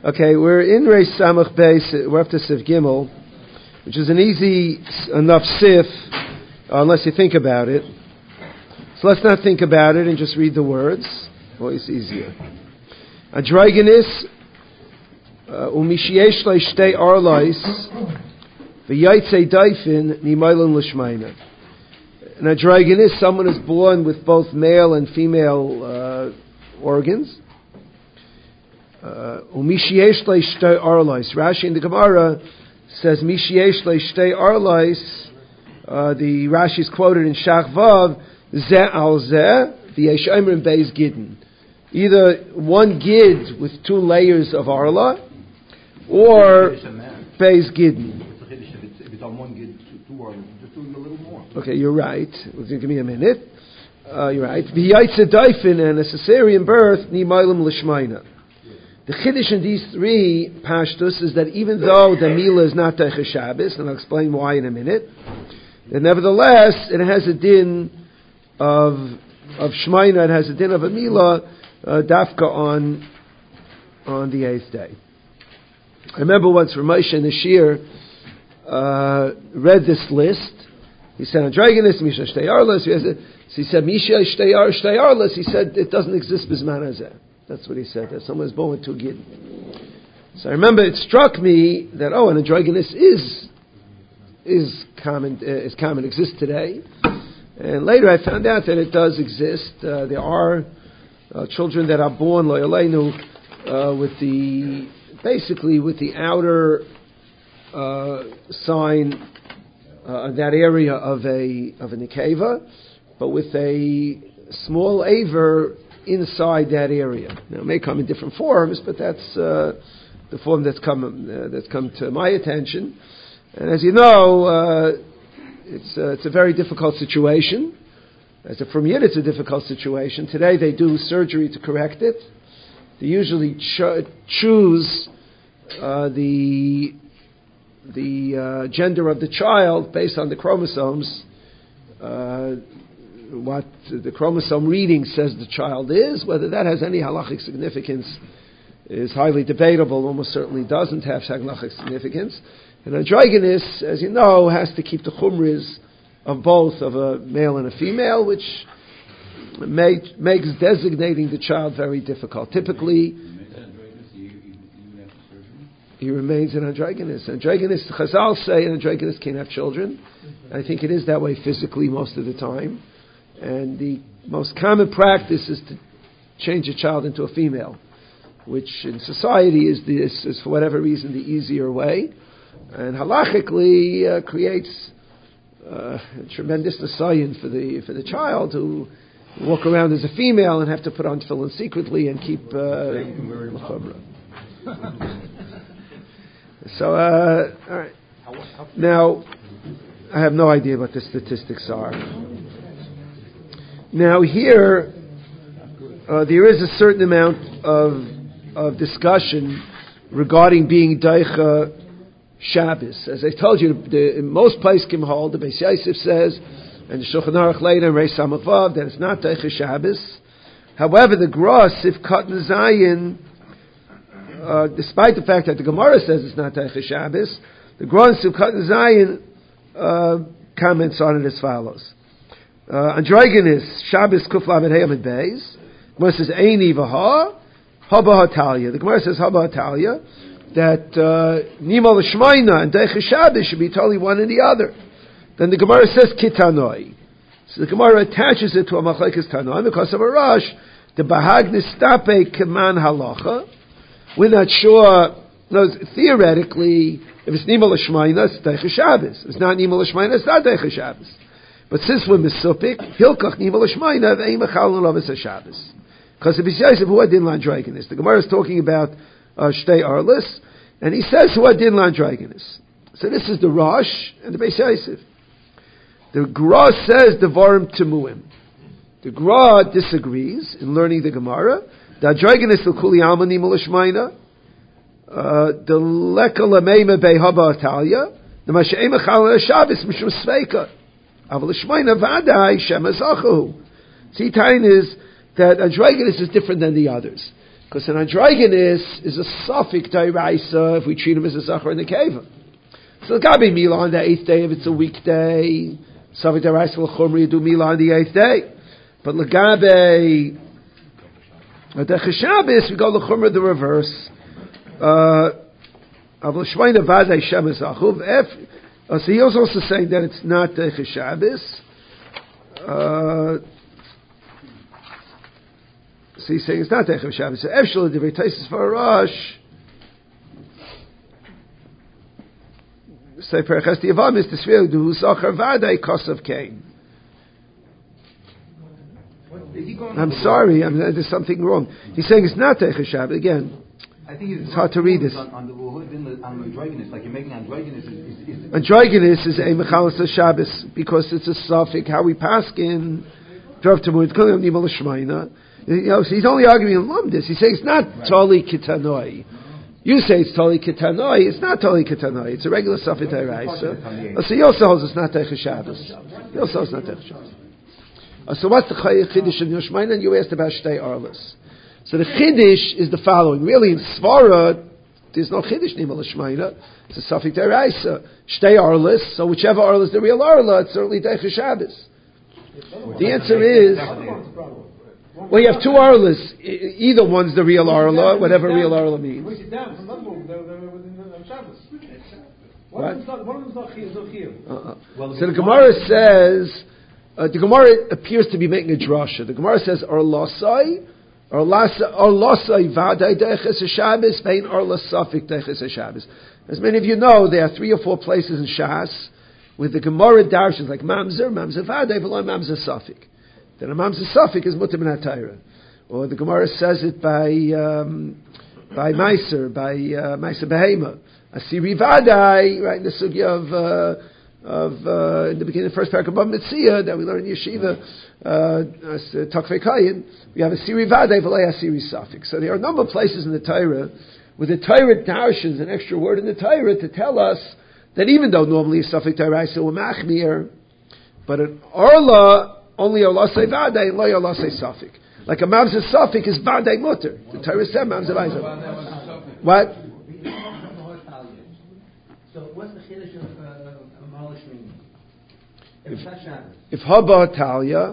Okay, we're in Reish Samach Beis. We're up to Sif Gimel, which is an easy enough Sif, unless you think about it. So let's not think about it and just read the words. Always easier. Androgenis umishiesh leishtei arlois v'yaitze daifin nimailun l'shmeina. An androgynous, someone is born with both male and female organs. Umishiesh leishtei arlois. Rashi in the Gemara says Mishiesh leishtei arlois. The Rashi is quoted in Shach Vav. Zeh al zeh v'yesh omer beis gidin. Either one gid with two layers of arla, or beis gidin. If it's on one gid, two arla, just doing a little more. Okay, you're right. Give me a minute. You're right. V'yaitze daifin, and a cesarean birth, ni'maylim l'shmeina. The chiddush in these three pashtus is that even though the milah is not teicha Shabbos, and I'll explain why in a minute, that nevertheless it has a din of shmeina, it has a din of a milah, dafka on the 8th day. I remember once Ramesh in the Shir read this list. He said, Androgenis, Misha Shtei Arlas. He said, Misha Shtei Arlas. He said, it doesn't exist Bisman Hazeh. That's what he said, that someone is born with two gid. So I remember it struck me that, an androgynous is common, exists today. And later I found out that it does exist. There are children that are born loyaleinu with the outer sign that area of a nikeva, but with a small aver inside that area. Now it may come in different forms, but that's the form that's come to my attention. And as you know, it's a very difficult situation. As a from Yid, it's a difficult situation. Today they do surgery to correct it. They usually choose the gender of the child based on the chromosomes. What the chromosome reading says the child is, whether that has any halachic significance is highly debatable. Almost certainly doesn't have halachic significance. An androgynous, as you know, has to keep the chumras of both, of a male and a female, which makes designating the child very difficult. Typically, he remains an androgynous. Androgynous, Chazal say an androgynous can't have children. I think it is that way physically most of the time. And the most common practice is to change a child into a female, which in society is for whatever reason the easier way, and halachically creates a tremendous nisayon for the child who walk around as a female and have to put on tefillin secretly and keep mechumra. So, all right. Now, I have no idea what the statistics are. Now here, there is a certain amount of discussion regarding being daicha Shabbos. As I told you, in most places can hold, the Beis Yosef says, and the Shulchan Aruch later, and Reish Samach Vav, that it's not daicha Shabbos. However, the Gros, if Katan Zayin, despite the fact that the Gemara says it's not daicha Shabbos, the Gros, if Katan Zayin, comments on it as follows. Androgynous Shabbos Kuf Lamed Hey Amid Beis. Gemara says Eini V'ha Haba Hatalia. The Gemara says Haba Hatalia that Nima L'Shmeina and Deicha Shabbos should be totally one and the other. Then the Gemara says Kitanoi. So the Gemara attaches it to a Machlekes Tanoi because of a rush. The Bahag Nistape Keman Halacha. We're not sure. No, theoretically, if it's Nima L'Shmeina, it's Deicha Shabbos. If it's not Nima L'Shmeina, it's not Deicha Shabbos. But since we're misupik, hilkach nima l'shmayna ve'imachal l'lavis haShabbos. Because if he says who adin l'androgenis, the Gemara is talking about shtei arlis, and he says who adin l'androgenis. So this is the Rosh and the Beis Yosef. The Gra says devarim temuim. The Gra disagrees in learning the Gemara. The androgenis l'kuli alma nima l'shmayna. The leka l'meima be'haba atalia. The masha'imachal l'Shabbos mishum sveika. See, time is that androgynous is different than the others. Because an androgynous is a suffix d'oraisa if we treat him as a zachar in the keva. So gabi mila on the 8th day if it's a weekday. Suffix d'oraisa l'chumri you do mila on the 8th day. But legabe the Shabbos we go l'chumra the reverse. So he was also saying that it's not the Shabbos. So he's saying it's not Teichel Shabbos. So Evshel the Taisus for a Rosh. Say Perches the Yavam is the Svil do Sachar Vadai Kosav Kain. I'm sorry, there's something wrong. He's saying it's not Teichel Shabbos again. I think it's hard to read this. On androgynous, like you're making androgynous is androgynous is a mechalas Shabbos because it's a suffix. How we paskin drav tamud kolim nimal shmaina. So he's only arguing in lumdis. He's saying it's not toli kitanoi. You say it's toli kitanoi. It's not toli kitanoi. It's a regular suffix deraisa. So he also holds it's not teichel Shabbos. He also holds it's not teichel Shabbos. So what's the chiddush in Yoshmaina? And you asked about shtei arlas. So the chiddush is the following. Really, in Svara, there's no chiddush nimal shmaina. It's a suffix deraisa. Shtei arlas. So whichever arla is the real arla, it's certainly teichel Shabbos. The answer is, well, you have two arlas. Either one's the real arla, whatever real arla means. What? So the Gemara says, the Gemara appears to be making a drasha. The Gemara says, arlasai vaday deches Shabbos, vein arlas suffik deches Shabbos. As many of you know, there are 3 or 4 places in Shas with the Gemara darshans like mamzer vaday, v'lo mamzer suffik. Then a mamzer suffik is mutter min hatayra. Or the Gemara says it by Meiser, by Meiser Behema. Asiri vaday, right in the sugya of in the beginning of the first paragraph of Mitzvah that we learn in Yeshiva, Takvei Kayin, we have a Siri Vadei V'lei Asiri Safik. So there are a number of places in the Torah where the Torah darshans an extra word in the Torah to tell us that even though normally a Safik Torah is a Machmir, but an Orla, only Orla Sei Vadei, and Lo Orla Sei Safik. Like a Mamzer Safik is Vadei Mutter. The Torah said Mamzer Isaac. What? So what's the chiddush of if Haba Talia,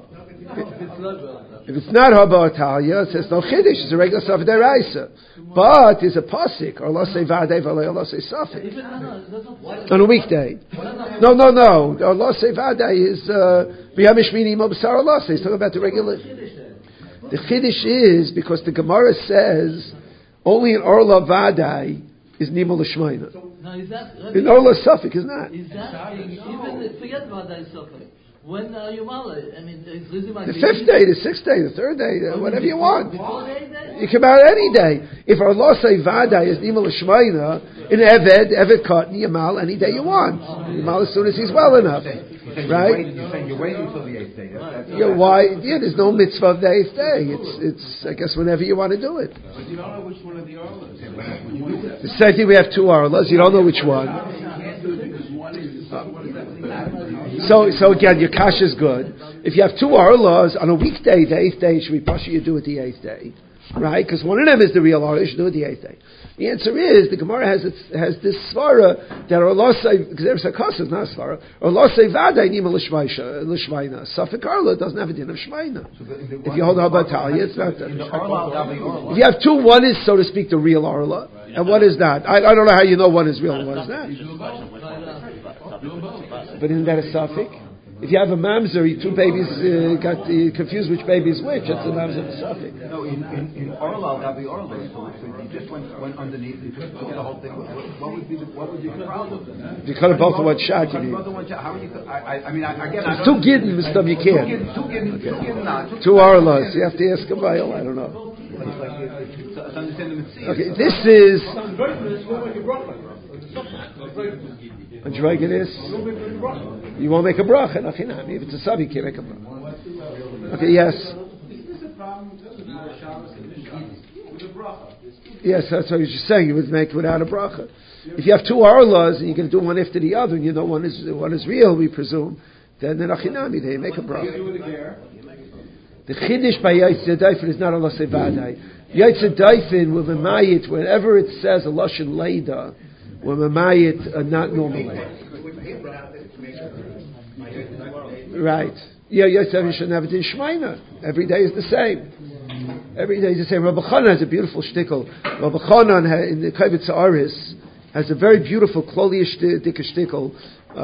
if it's not Haba Talia, it says no chiddush. It's a regular suffix deraisa, but it's a pasuk or lo say vadei v'lo lo say suffix on a weekday. No. Or lo say vadei is b'yamish mini mo b'sar lo say. He's talking about the regular. The chiddush is because the Gemara says only in orla vadei is nimul l'shmeina. Now, is that in orla suffix is not. Is that even forget about that suffix? When you mala, I mean, the 5th day, the 6th day, the 3rd day, whatever you want. Before the 8th day? You come out any day. If our law say vada is nimul l'shmeina in Eved cotton Yamal any day you want. Yamal as soon as he's well enough, right? You're saying you're waiting until the 8th day. There's no mitzvah of the 8th day. It's I guess whenever you want to do it. But you don't know which one of the arlas. The same thing we have 2 arlas. You don't know which one. So again, your kash is good. If you have 2 arlas on a weekday, the 8th day should be pasha. You do it the 8th day, right? Because one of them is the real arla. You should do it the 8th day. The answer is the Gemara has this svara that arla say because there's a kas is not svara. Arla say vaday nima l'shmayna. Safek arla doesn't have a din of shmayna. If you hold a batalia, it's not that. If you have 2, one is so to speak the real arla, and one is not. I don't know how you know one is real and one is not. But isn't that a suffix? If you have a mamzer, 2 babies got confused which baby is which. That's a mamzer of a suffix. No, in Orla, that'd be Orla. So you just went underneath. You just took the whole thing. What would be the problem? If you cut it both in one shot, you mean? How are you? I mean, again, it's 2 gidden, Mr. You can't. 2 Orlas. You have to ask a mile. I don't know. Okay, this is. Androgynous. You won't make a bracha. If it's a sub, you can't make a bracha. Okay, yes. Yes, that's what I was just saying. You would make it without a bracha. If you have 2 arlas and you're going to do one after the other, and you know one is real, we presume, then achinami, they make a bracha. The chiddush by Yosef Daifer is not Allah Sevadai. Yaitze Daifin, we're Mamayit, whenever it says a Lashon Leida, we're Mamayit not normally. Right. Yeah, Yaitze Daifin should have it in Shemaina. Every day is the same. Every day is the same. Rabbi Chanan has a beautiful shtickle. Rabbi Chanan in the Kavitz Aris has a very beautiful Klolish shtickle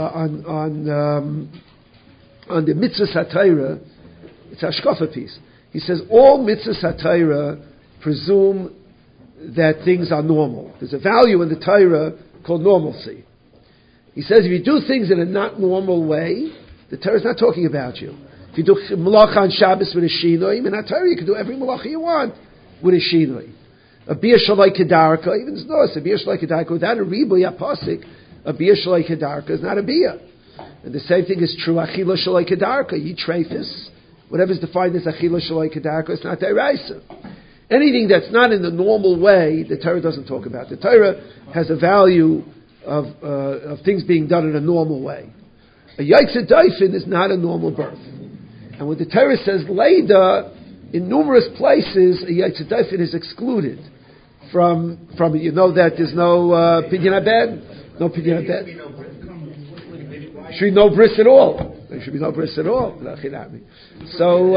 on the Mitzvah Satira. It's a Hashkafa piece. He says all Mitzvah Satira presume that things are normal. There's a value in the Torah called normalcy. He says if you do things in a not normal way, the Torah is not talking about you. If you do malacha on Shabbos with a shinoi, in that Torah you can do every malacha you want with a shinoi. A bia shalai kedarka, even no, it's a bia shalai kedarka without a ribuy apasik. A bia shalai kedarka is not a bia. And the same thing is true achila shalai kedarka. Yitrefis, whatever is defined as achila shalai kedarka, it's not deraisa. Anything that's not in the normal way, the Torah doesn't talk about. The Torah has a value of things being done in a normal way. A Yaitze Daifin is not a normal birth. And when the Torah says Leida, in numerous places, a Yaitze Daifin is excluded from it. You know that there's no Pidyon Abed? No Pidyon Abed. Should be no bris at all. There should be no bris at all. So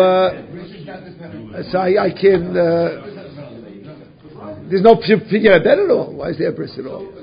I can. There's no Pidyon Abed at all. Why is there bris at all?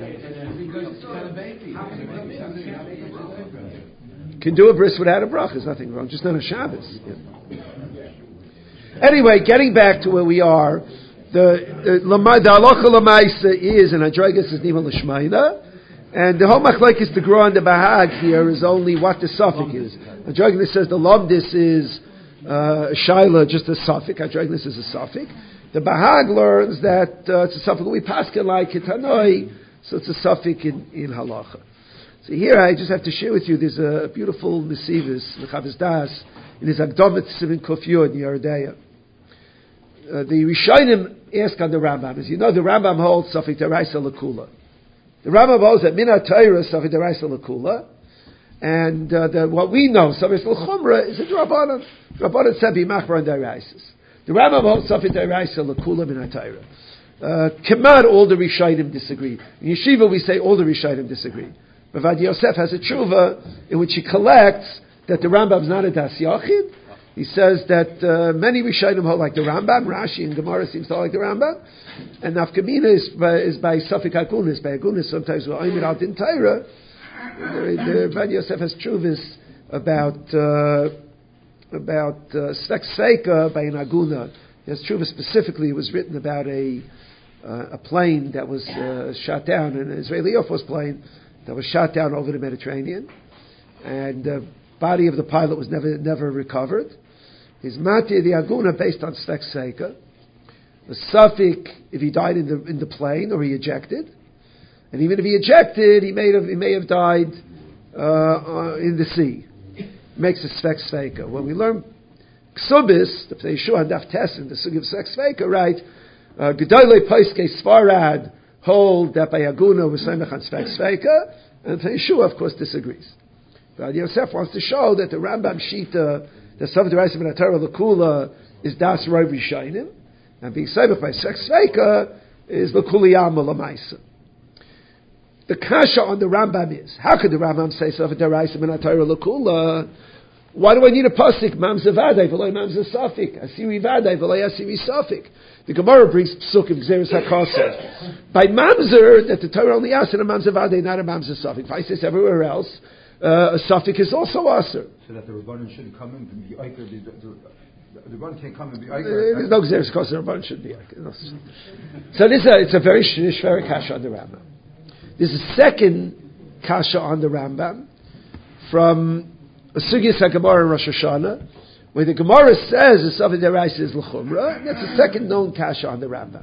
Can do a bris without a brach. There's nothing wrong. Just not a Shabbos. Yeah. Anyway, getting back to where we are, the halacha lemaisa is, and Adrogas is nima l'shmaina, and the whole machlekes the Gra and the Bahag here is only what the suffix is. Adrogas says the lomdis is shaila, just a suffix. Adrogas is a suffix. The Bahag learns that it's a suffix. We paskin like kitanoi, so it's a suffix in halacha. So here I just have to share with you, there's a beautiful Nesivis, Mechavis Das, in his Agdomet Sivin Kofyod in Yeridea. The Rishonim ask on the Rambam, as you know, the Rambam holds Safik Deraisa Lakula. The Rambam holds that Min HaTorah Safik Deraisa Lakula, and what we know, Safik L'Chumra, is a Drabanan. Drabanan said B'machbar and Deraisis. The Rambam holds Safik Deraisa Lakula Min HaTorah. Kemad, all the Rishonim disagree. In Yeshiva we say all the Rishonim disagree. Bavad Yosef has a tshuva in which he collects that the Rambam is not a Das Yachid. He says that many Rishonim hold like the Rambam, Rashi and Gemara seems to hold like the Rambam, and Nafkamina is by Safik Agunis. By Agunis sometimes we're Oimid Al Din Torah. The Bavad Yosef has tshuvas about Svek Sveika by an Aguna. He has tshuva specifically. It was written about a plane that was shot down, an Israeli Air Force plane that was shot down over the Mediterranean, and the body of the pilot was never recovered. His mati the aguna based on Svek Seika. The suffix if he died in the plane or he ejected, and even if he ejected, he may have died in the sea. Makes a Svek Seika. When we learn Ksubis, the Yeshua and Daf Tes in the Sugi of Svek Seika, right? Gedolei Paiske Sfarad hold that by Aguna was Semech on Svek Sveika, and Yeshua, of course, disagrees. But Yosef wants to show that the Rambam Shita, the Safed Deraisa Min HaTorah L'Kula, is Das Rov Rishonim, and being Semech by Svek Sveika is L'Kuli Yalma L'Maisa. The kasha on the Rambam is, how could the Rambam say Safed Deraisa Min HaTorah L'Kula? Why do I need a pasuk? Mamzer Vadai v'loy Mamzer Safik. Asiri Vadai v'loy Asiri Safik. The Gemara brings psukim Gzeres HaKoseh. By Mamzer, that the Torah only asks in a Mamzer Vadai, not a Mamzer Safik. If I say everywhere else, a Safik is also aser. So that the Rabbanan shouldn't come in and be Eiker. The Rabbanan can't come and be Eiker. There's no Gzeres HaKoseh, the Rabbanan shouldn't be Eiker. No. So it's a very shver kasha on the Rambam. There's a second kasha on the Rambam from a Sugis HaGemara in Rosh Hashanah, where the Gemara says the Safed Deraisa is L'Chumra, and that's the second known kasha on the Rambam.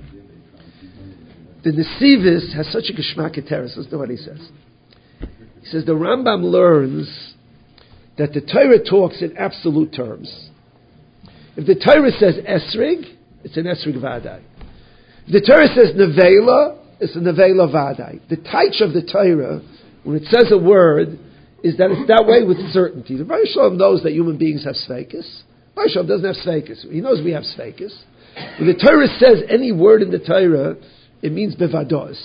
The Nesivis has such a Geshmak Eteres. Listen to what he says. He says the Rambam learns that the Torah talks in absolute terms. If the Torah says Esrig, it's an Esrig Vadai. If the Torah says Nevela, it's a Nevela Vadai. The Taich of the Torah, when it says a word, is that it's that way with certainty. The Baruch Shalom knows that human beings have Sveikis. Baruch Shalom doesn't have Sveikis. He knows we have Sveikis. When the Torah says any word in the Torah, it means bevados.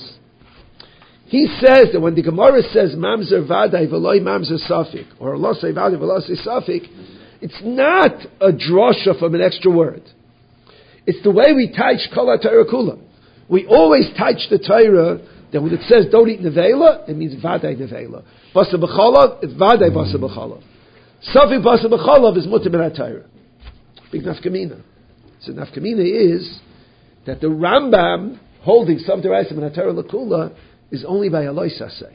He says that when the Gemara says mamzer vaday v'loy mamzer safik, or losei vaday v'losei safik, it's not a drosha from an extra word. It's the way we teach kol ha-Torah kula. We always teach the Torah that when it says don't eat nevela, it means vaday nevela. Basa b'cholav, it's vaday basa b'cholav. Safik basa b'cholav is mutar min ha-Torah. Big nafkamina. So nafkamina is that the Rambam holding some deraisim in ha-Torah l'kula is only by Eloi Saseh.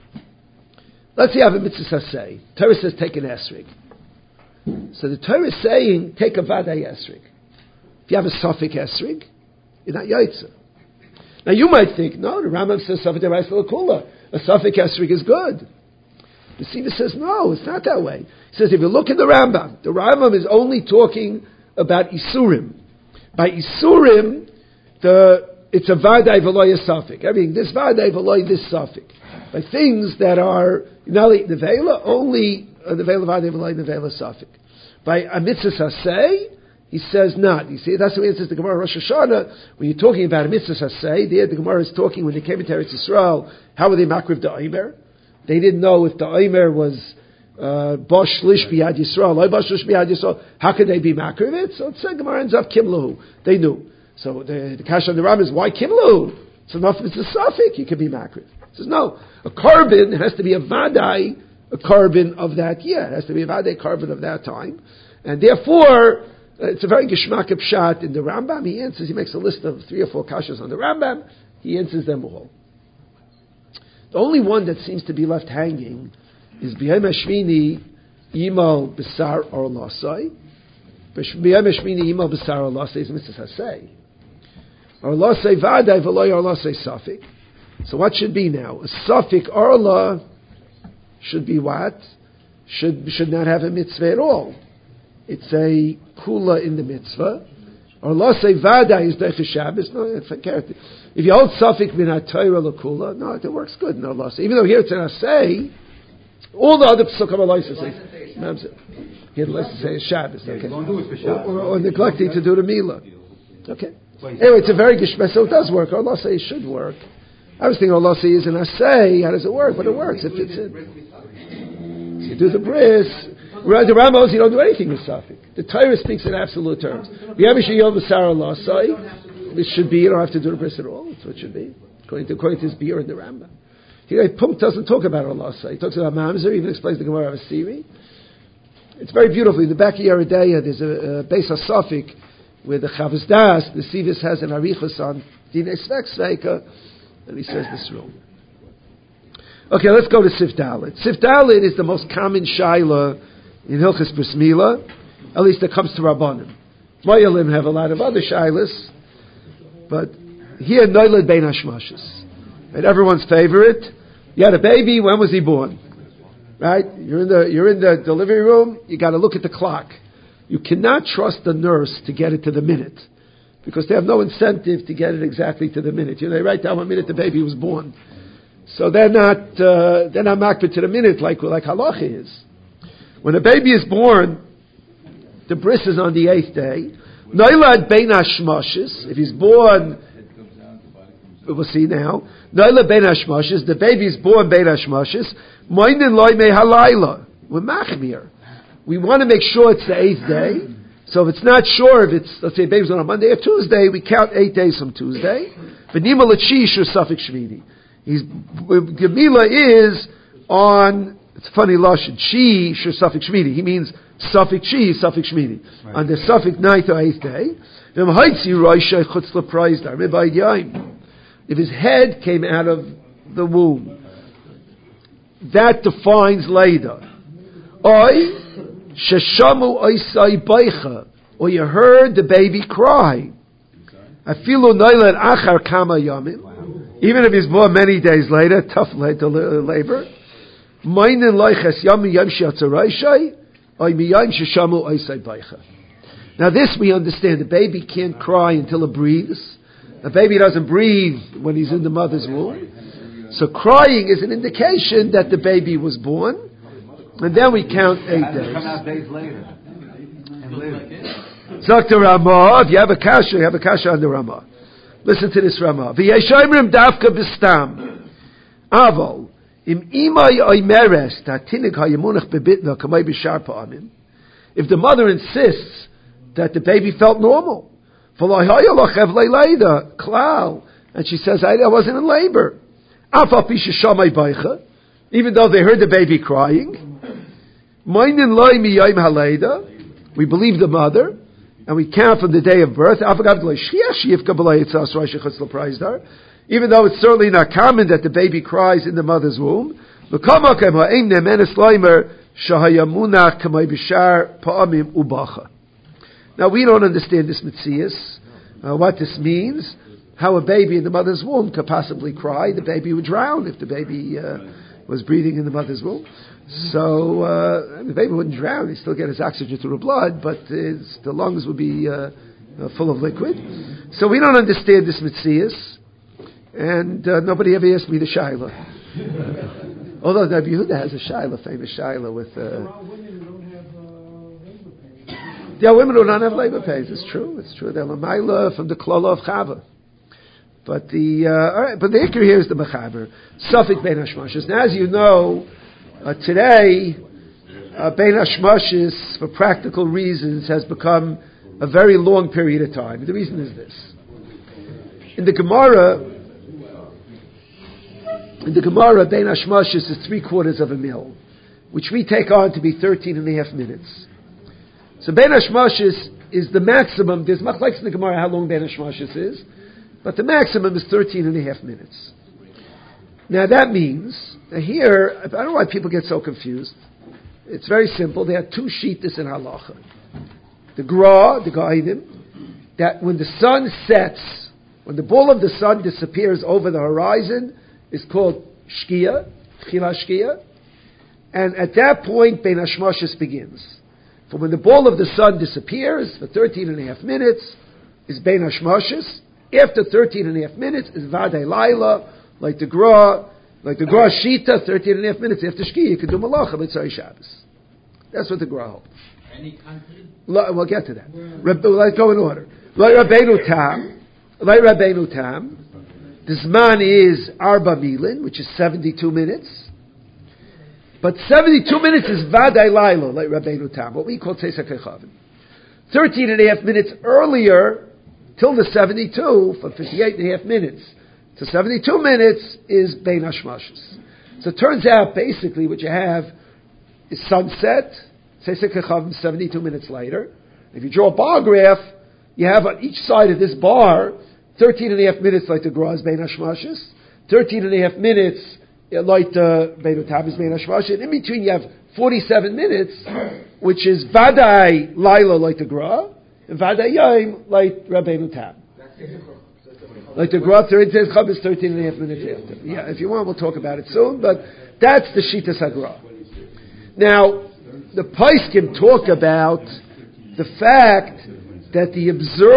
Let's say you have a mitzvah Saseh. Torah says take an esrig. So the Torah is saying take a vaday esrig. If you have a safik esrig, you're not yaitza. Now you might think, no, the Rambam says safik deraisa l'kula. A safik esrig is good. The Siva says no, it's not that way. He says if you look at the Rambam is only talking about isurim. By isurim, it's a vaday v'loy safik. Everything, this vaday v'loy, this safik. By things that are not nevela, only nevela vaday v'loy nevela safik. By a mitzvah saseh, he says not. You see, that's the way it says the Gemara Rosh Hashanah. When you're talking about a mitzvah saseh, the Gemara is talking when they came into Eretz Yisrael, how were they makriv the Omer? They didn't know if the Omer was bosh lish biyad Yisrael, loy bosh lish biyad Yisrael. How could they be makriv it? So the Gemara ends up kimlahu. They knew. So the kash on the Ram is, why kimlu? It's enough if it's a suffix, you can be makriv. He says, no. A carbon has to be a vadai, a carbon of that year. It has to be a vadai carbon of that time. And therefore, it's a very geshmak pshat in the Rambam. He makes a list of 3 or 4 kashas on the Rambam. He answers them all. The only one that seems to be left hanging is B'yom Hashmini Yimal B'sar or Lasai. B'yom Hashmini Yimal B'sar or Lasai is mitzvah hasei. Arla say vaday v'loy arla say safik. So what should be now? A safik arla should be what? Should not have a mitzvah at all. It's a kula in the mitzvah. Arla say vaday is deicha Shabbos. No, if you hold safik min ha-Torah l'kula, no, it works good in arla say. Even though here it's an asay, all the other psukim are license say. He had a license to say Shabbos. Okay. Or neglecting to do the milah. Okay. Anyway, it's a very geshmek, so it does work. Allah say it should work. I was thinking Allah say is an asay. How does it work? But it works. It fits in. So you do the bris. The Ramos, you don't do anything with safik. The Torah speaks in absolute terms. This should be, you don't have to do the bris at all. That's what it should be. According to his beer in the Rambam. Here, Punk doesn't talk about Allah say. He talks about Mamzer, even explains the Gemara of Asiri. It's very beautiful. In the back of Yeridea, there's a base of safik, where the Chavos Das, the Sivis has an arichos on Dinei Svek Sveika, and he says this rule. Okay, let's go to Sif Dalet. Sif Dalet is the most common shaila in Hilchos Bris Milah, at least that comes to Rabbanim. Moyalim have a lot of other shailas, but here Noiled Bein Hashmashis. Right, everyone's favorite. You had a baby, when was he born? Right? You're in the delivery room, you got to look at the clock. You cannot trust the nurse to get it to the minute, because they have no incentive to get it exactly to the minute. They write down what minute the baby was born, so they're not makbid to the minute like halacha is. When a baby is born, the bris is on the 8th day. Noilad bein hashmashis. If he's born, we'll see now. Noilad bein hashmashis. The baby is born bein hashmashis. Moinin loy me halayla. We're machmir. We want to make sure it's the 8th day. So if it's not sure, if it's, let's say, baby's on a Monday or Tuesday, we count 8 days from Tuesday. V'nima l'chi shur safik shmini. Gemila is on, it's a funny lashon, chi shur safik shmini. He means safik chi, safik shmini. Right. On the safik 9th or 8th day. If his head came out of the womb, that defines later. Sheshamu oisai baicha, or you heard the baby cry. Afilu noilad achar kama yamim, even if he's born many days later, tough labor. Meinen loiches yami yam she'atzaraishai, oy miyam sheshamu oisai baicha. Now this we understand. The baby can't cry until it breathes. The baby doesn't breathe when he's in the mother's womb. So crying is an indication that the baby was born. And then we count 8 days. Come out days later. And live. Zakta Ramah, if you have a kasha on the Ramah. Listen to this Ramah. V'yeshayimrim davka b'stam. Avol, im imay oymeres, ta'tinik hayamunach bebitna, kamay b'shar pa'amim. If the mother insists that the baby felt normal, and she says, I wasn't in labor. Even though they heard the baby crying. We believe the mother, and we count from the day of birth. Even though it's certainly not common that the baby cries in the mother's womb. Now we don't understand this mitzias, what this means, how a baby in the mother's womb could possibly cry. The baby would drown if the baby was breathing in the mother's womb. So the baby wouldn't drown; he'd still get his oxygen through the blood, but the lungs would be full of liquid. So we don't understand this mitzias, and nobody ever asked me the shaila. Although Rabbi Yehuda has a shaila, famous shaila with. Yeah, women who don't have labor pains. It's true. They're l'mayla from the klala of Chava. But the ikar here is the mechaber. Safik bein hashmashis. Now, as you know, today bein hashmashis, for practical reasons, has become a very long period of time. The reason is this: in the Gemara, bein hashmashis is 3/4 of a mil, which we take on to be 13.5 minutes. So bein hashmashis is the maximum. There's machlekes in the Gemara how long bein hashmashis is, but the maximum is 13.5 minutes. Now that means, here, I don't know why people get so confused. It's very simple. There are two shittas in halacha. The gra, the ga'idim, that when the sun sets, when the ball of the sun disappears over the horizon, is called shkia, tchila shkia, and at that point bein hashmashis begins. From when the ball of the sun disappears for 13.5 minutes is bein hashmashis. After 13.5 minutes is vadei laila, like the gra shita. 13.5 minutes after shki, you can do malacha b'tzai Shabbos. That's what the gra holds. Any country? We'll get to that. Let's go in order. Like Rabbeinu Tam, the zman is arba milin, which is 72 minutes. But 72 minutes is vadai laila, like Rabbeinu Tam, what we call Tzeisa Kechavim. 13.5 minutes earlier, till the 72, from 58.5 minutes to 72 minutes, is bein hashmashis. So it turns out, basically, what you have is sunset, Tzeisa Kechavim, 72 minutes later. If you draw a bar graph, you have on each side of this bar, 13.5 minutes like the gra is bein hashmashis, 13.5 minutes like the Beinu Tam is bein hashmashis, and in between you have 47 minutes, which is vadai laila like the gra, and vadai yom like Rabbeinu Tam. Like the gra, 13.5 minutes after. Yeah, if you want, we'll talk about it soon, but that's the Shitas HaGra. Now, the Paiskim talk about the fact that the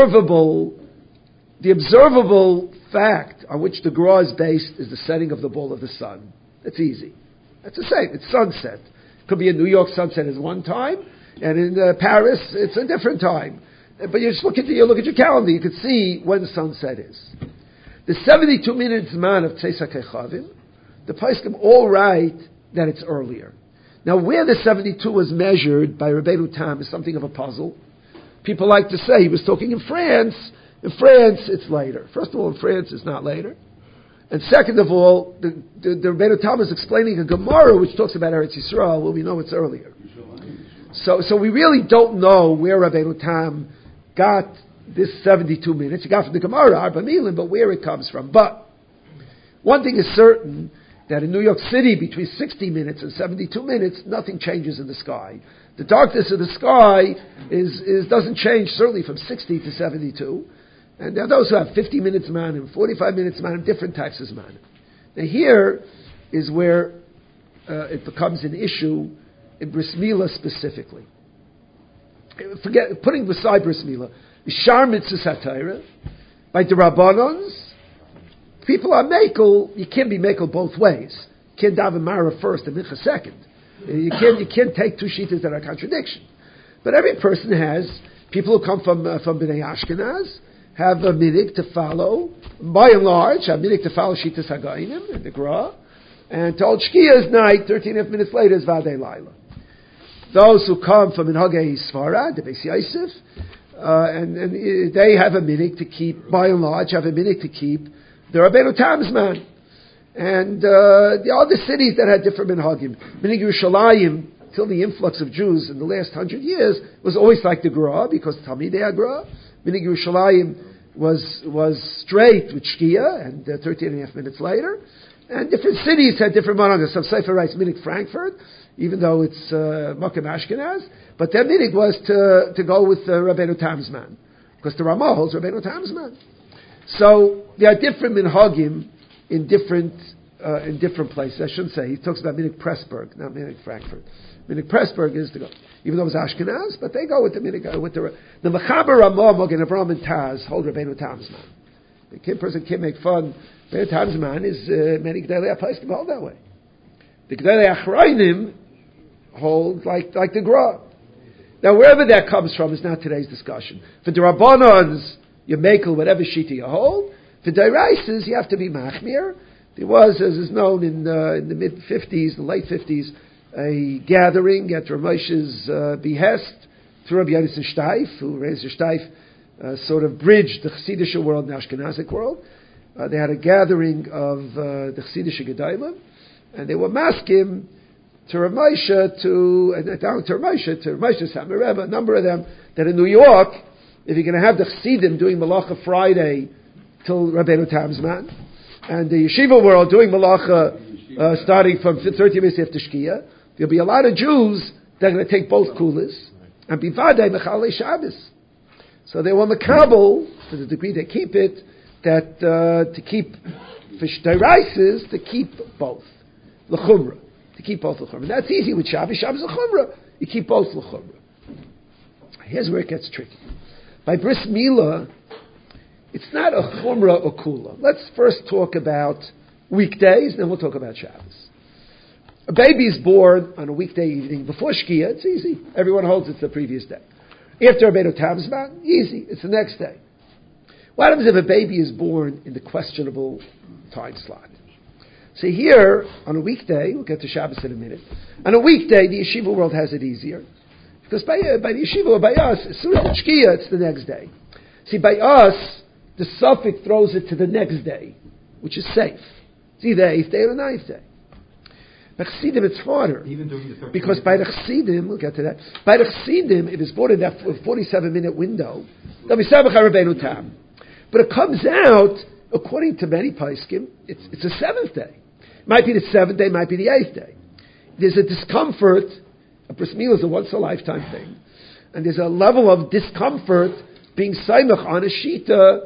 observable fact on which the gra is based is the setting of the ball of the sun. That's easy. That's the same. It's sunset. Could be in New York, sunset is one time, and in Paris, it's a different time. But you just look at your calendar, you can see when the sunset is. The 72 minutes man of Tzeisa Kechavim, the Paiskim all write that it's earlier. Now, where the 72 was measured by Rabbeinu Tam is something of a puzzle. People like to say he was talking in France. In France, it's later. First of all, in France, it's not later. And second of all, the Rabbeinu Tam is explaining a Gemara which talks about Eretz Yisrael, where we know it's earlier. So we really don't know where Rabbeinu Tam got this 72 minutes. He got from the Gemara, Arba Milim, but where it comes from. But one thing is certain, that in New York City, between 60 minutes and 72 minutes, nothing changes in the sky. The darkness of the sky doesn't change, certainly from 60 to 72. And there are those who have 50 minutes manim, 45 minutes manim, different types of manim. Now here is where it becomes an issue in Bris Milah specifically. Putting beside Bris Milah, the Shar Mitzvahs HaTorah, by the Rabbanons, people are mekel. You can't be mekel both ways. You can't daven Mara first and Mincha second. You can't take two shittas that are contradiction. But every person has People who come from Bnei Ashkenaz have a minig to follow, by and large, a minig to follow Shitas Hagainim in the Gra, and told Shkiya's night, 13.5 minutes later, is Vadei Laila. Those who come from Minhagei Sfarad, the Beis Yosef, and they have a minig to keep, by and large, have a minig to keep the Rabbeinu Tamzman. And the other cities that had different minhagim. Minig Yerushalayim, till the influx of Jews in the last 100 years, was always like the Gra, because Talmidei HaGra. Minig Yerushalayim was straight with Shkia, and 13.5 minutes later. And different cities had different minhagim. Some Sefer writes Minig Frankfurt, even though it's Makom Ashkenaz, but their minig was to go with Rabbeinu Tamzman, because the Ramah holds Rabbeinu Tamzman. So there are different minhagim in different places. I shouldn't say. He talks about Minig Pressburg, not Minig Frankfurt. Minig Pressburg is to go, even though it's Ashkenaz, but they go with the Minig, with the Mechaber Ramah, Mogen Avraham and Taz hold Rabbeinu Tamzman. The person can't make fun. Rabbeinu Tamzman is many Gdolei HaPoskim hold that way. The Gdolei Achrayim hold like the Gra. Now, wherever that comes from is not today's discussion. For the Rabbanans, you make whatever shita you hold. For Dairaises, you have to be machmir. There was, as is known in the mid-50s, the late 50s, a gathering at Rav Moshe's behest through Rabbi Yonasan Steif, who Rabbi Steif sort of bridged the Chassidish world and the Ashkenazic world. They had a gathering of the Chassidish Gedolim, and they were maskim to Rav Moshe, to Rav Moshe Satmar Rebbe, a number of them, that in New York, if you're going to have the Chassidim doing Malacha Friday till Rabbeinu Tamzman, and the Yeshiva world doing Malacha starting from 30 minutes after Shkia, there'll be a lot of Jews that are going to take both kulas and be Vadei Mechalei Shabbos. So they were Makabel, to the degree they keep it, that to keep Fishtairais, to keep both. L'chumra. To keep both l'chumra. And that's easy with Shabbos. Shabbos l'chumra. You keep both l'chumra. Here's where it gets tricky. By Bris Milah, it's not a chumra or kula. Let's first talk about weekdays, then we'll talk about Shabbos. A baby is born on a weekday evening before Shkia. It's easy. Everyone holds it's the previous day. After Rabbeinu Tamzman, easy. It's the next day. What happens if a baby is born in the questionable time slot? So here, on a weekday, we'll get to Shabbos in a minute. On a weekday, the yeshiva world has it easier. Because by the yeshiva or by us, as soon as it's Shkia, it's the next day. See, by us, the suffix throws it to the next day, which is safe. It's either 8th day or 9th day. By Chassidim, it's harder. Even during the 13 because by the Chassidim, we'll get to that, by the Chassidim, if it's born in that 47-minute window, they'll be Sabach HaRabbeinu Tam. But it comes out, according to many Paiskim, it's a 7th day. It might be the 7th day, it might be the 8th day. There's a discomfort. A bris milah is a once-a-lifetime thing. And there's a level of discomfort being Saimach on a Shita.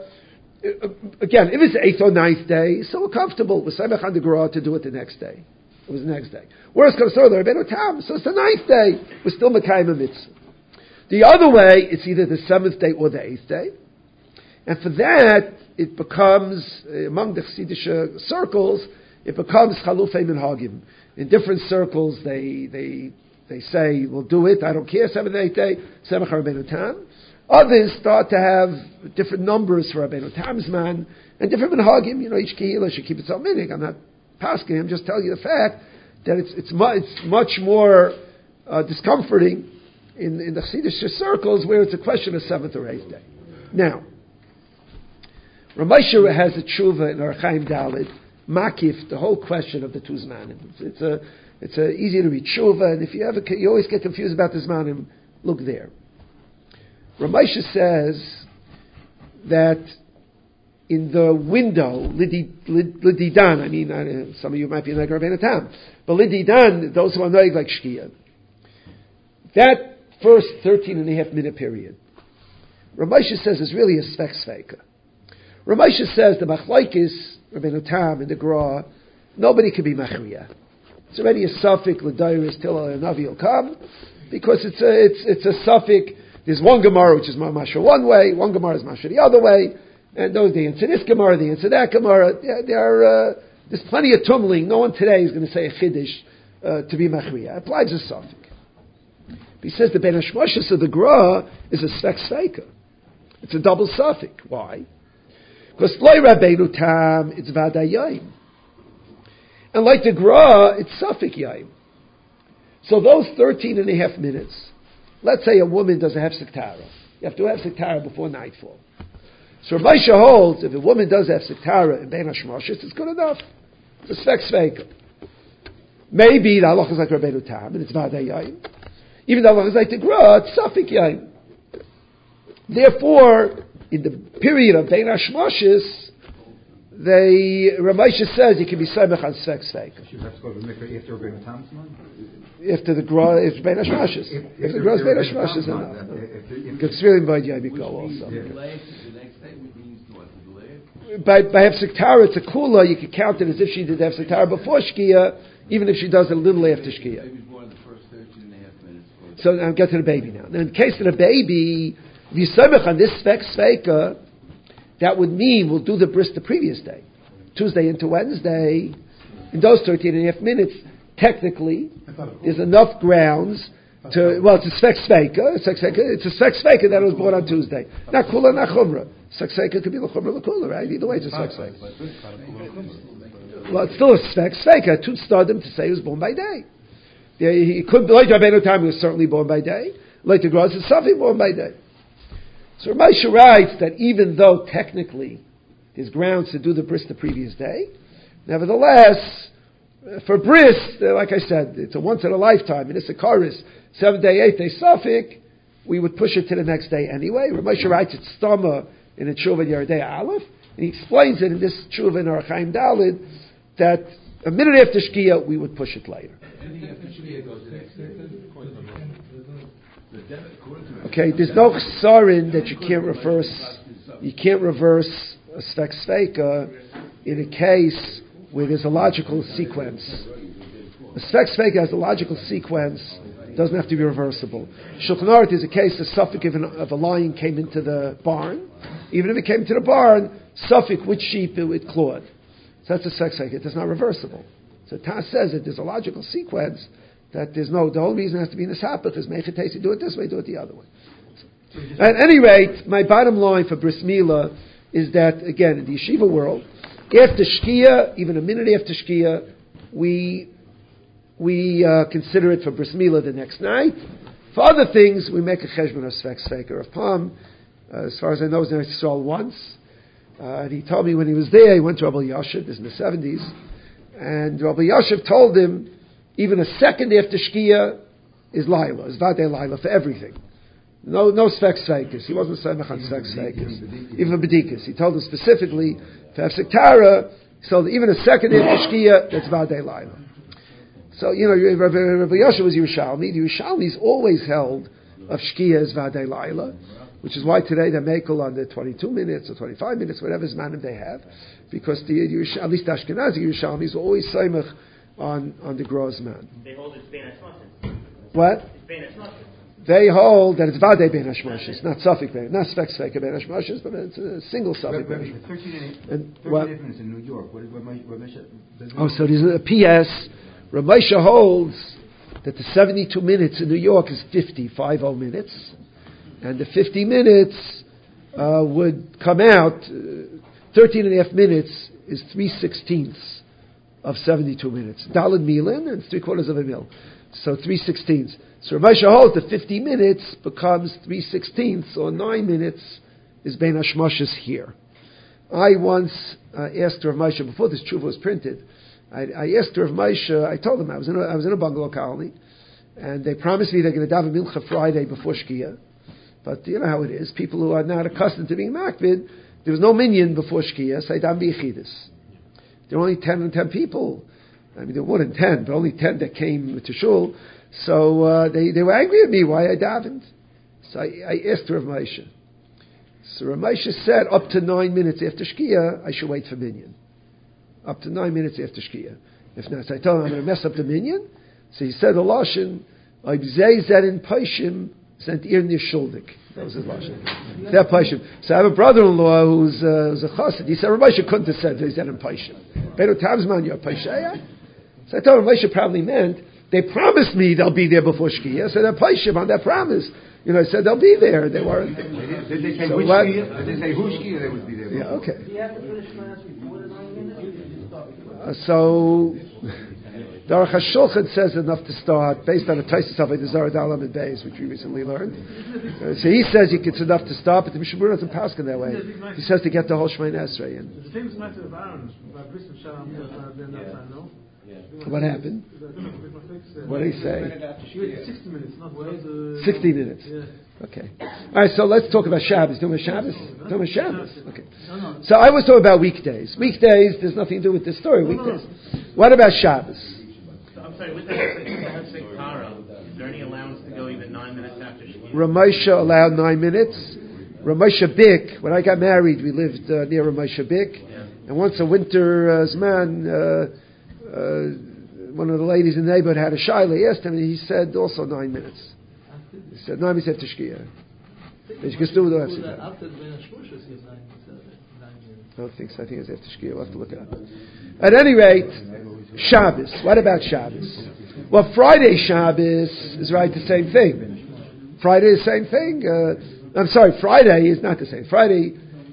Again, if it's the 8th or 9th day, so we're comfortable with Saimach on the Gra to do it the next day. It was the next day. Worst comes to the Rabbeinu Tam, so it's the 9th day. We're still Mekayim a mitzvah. The other way, it's either the 7th day or the 8th day. And for that, it becomes, among the Chassidish circles, it becomes Chalufei Minhagim. In different circles, they say, we'll do it, I don't care, 7th, 8th day, Semach Rabbeinu Tam. Others start to have different numbers for Rabbeinu Tamzman, and different Minhagim. Each Kehillah should keep its own minig. I'm not pasking, I'm just telling you the fact that it's much more discomforting in the Chassidish circles where it's a question of 7th or 8th day. Now, Rav Moshe has a tshuva in Orach Chaim Daled, Makif, the whole question of the two Zmanim. It's a easy to read tshuva, and if you always get confused about the Zmanim, look there. Rav Moshe says that in the window, Lididan, some of you might be like Rabbeinu Tam, but Lididan, those who are noig like Shkia, that first 13.5-minute period, Rav Moshe says is really a svek sveka. Rav Moshe says the machlokes, Rabbeinu Tam and the Gra, nobody can be machriya. It's already a suffix l'dairis till a navi will come, because it's a suffix. There's one Gemara which is masha one way, one Gemara is masha the other way, and those they answer this Gemara, they answer that Gemara. There's plenty of tumbling. No one today is going to say a chiddush to be machriya. It applies to suffix. He says the Ben Hashmashis of the Gra is a Svek Sveika. It's a double suffix. Why? Because Loi Rabbeinu Tam, it's Vaday Yaim. And like the Gra, it's Suffik Yaim. So those 13 and a half minutes, let's say a woman does a Hefsek Tara. You have to have Hefsek Tara before nightfall. So Rameisha holds, if a woman does Hefsek Tara in Ben Hashmashis, it's good enough. It's a Svek Sveika. Maybe the halach is like Rabbeinu Tam, and it's Vaday Yaim. Even the halach is like the Gra, it's Suffik Yaim. Therefore, in the period of Ben Hashmashis, Ramesha says you can be Samech on Svek Sveika. You have to go to the mikveh after Rabbeinu Tam's month? After the Gra, if Ben Hashmashis. If the Gra is Ben Hashmashis, enough. Because it's really by Yabiko also. By Hefsek Tara, it's a Kula, you can count it as if she did Hefsek Tara before Shkia, even if she does it a little after Shkia. So I'll get to the baby now. Now in the case of the baby, if you Samech on this Svek Sveika, that would mean we'll do the bris the previous day. Tuesday into Wednesday. In those 13 and a half minutes, technically, there's enough grounds to, well, it's a Svek Sveika. It's a Svek Sveika that was born on Tuesday. Not Kula, not Chumrah. Svek Sveika could be the Chumrah, the Kula, right? Either way, it's a Svek Sveika. Well, it's still a Svek Sveika. To start him to say he was born by day. Yeah, he could, like Rabbeinu Tam, he was certainly born by day. Like the Graz is something born by day. So Ramesha writes that even though technically there's grounds to do the bris the previous day, nevertheless, for bris, like I said, it's a once in a lifetime, and it's a karis, 7th day, 8th day suffix, we would push it to the next day anyway. Ramesha writes it's stama in a tshuva in Yeridei Aleph, and he explains it in this tshuva in Arachaim Dalid that a minute after Shkia we would push it later. Okay, there's no chsarin that you can't reverse a Svek Sveika in a case where there's a logical sequence. A Svek Sveika has a logical sequence, doesn't have to be reversible. Shulchan Aruch is a case the suffix of a lion came into the barn. Even if it came into the barn, suffix with sheep, it clawed. So that's a Svek Sveika. It is not reversible. So Tas says that there's a logical sequence that the only reason it has to be in the Sapach is Mechatesi, do it this way, do it the other way. At any rate, my bottom line for Bris Milah is that, again, in the yeshiva world, after Shkia, even a minute after Shkia, we consider it for Bris Milah the next night. For other things, we make a cheshbon of Svek Sveika of Pam. As far as I know, he was in Eretz Yisrael once. And he told me when he was there, he went to Rabbi Yashiv, this is in the 70s, and Rabbi Yashiv told him, even a second after Shkia is Laila, is Vadei Laila for everything. No Svek Sveikas. He wasn't Semech on Svek Sveikas. Even Bedikas. He told him specifically, for Hefsek Tara, so that even a second after Shkia, that's Vadei Laila. So, Rabbi Yashiv was Yerushalmi. The Yerushalmis always held of Shkia as Vadei Laila, which is why today they make on the 22 minutes or 25 minutes, whatever Zmanim they have, because at least the Ashkenazi Yerushalmis were always Semech on the Grozman. They hold it's Ben Hashmashis. What? It's Ben Hashmashis. They hold that it's Vadei Ben Hashmashis, not Safik Ben, not Svek Sveika Ben Hashmashis, but it's a single Safik Ben Hashmashis. 13 minutes in New York. So there's a P.S. Ramesha holds that the 72 minutes in New York is 50 minutes, and the 50 minutes would come out, 13 and a half minutes is 3/16 of 72 minutes. Daled Milin, and 3/4 of a mil. So 3/16. So Ramesha holds that 50 minutes becomes 3/16, or 9 minutes is Ben Hashmashis here. I once asked Rav Moshe, before this tshuva was printed, I asked Rav Moshe, I told them I was in a bungalow colony, and they promised me they're going to daven Mincha Friday before Shkia. But you know how it is. People who are not accustomed to being makbid, there was no minyan before Shkia, so I daven b'yechidus. There were only 10 people. I mean, there were more than 10, but only 10 that came to shul. So they were angry at me why I davened. So I asked Rav Moshe. So Rav Moshe said, up to 9 minutes after Shkia, I should wait for minyan. Up to 9 minutes after Shkia. If not, so I told him I'm going to mess up the minyan. So he said the lashon, "Ob zei zeren paishim sent ir nishuldik." That was his lashon. That paishim. So I have a brother-in-law who's a chassid. He said Rav Moshe couldn't have said zei zeren paishim. Beinu Tamzman you're paishaya. So I told him Moshe probably meant They promised me they'll be there before Shkia, so they're Paishim on that promise. I said they'll be there. They weren't. Did they say which Shkia? Did they say who Shkia they would be there? Yeah, okay. Do you have to finish class before the 9 minutes? Or you just start before? So, the Aruch HaShulchan says enough to start, based on a Taisus of the Zohar Dalam and Beis, which we recently learned. So he says it's enough to start, but the Mishnah Berurah doesn't pass in that way. He says to get the whole Shemayin Esrei in. The famous matter of Aaron, about Bris of Shalom, no? What happened? What did he say? 60 minutes, not 60 minutes. Yeah. Okay. All right, so let's talk about Shabbos. Doing Shabbos? Doing Shabbos. Okay. So I was talking about weekdays. Weekdays, there's nothing to do with this story. Weekdays. What about Shabbos? I'm sorry, with that Tara, is there any allowance to go even 9 minutes after Shkia? Ramosha allowed 9 minutes. Ramosha Bik, when I got married, we lived near Ramosha Bik. And once a winter man, one of the ladies in the neighborhood had a shaila. He asked him, and he said also 9 minutes. He said 9 minutes after Shkia. After the Shmoshes, you have 9 minutes. I don't think so. I think it's after Shkia. We'll have to look it up. At any rate, Shabbos. What about Shabbos? Well, Friday Shabbos is right the same thing. Friday is the same thing. I'm sorry, Friday is not the same. Friday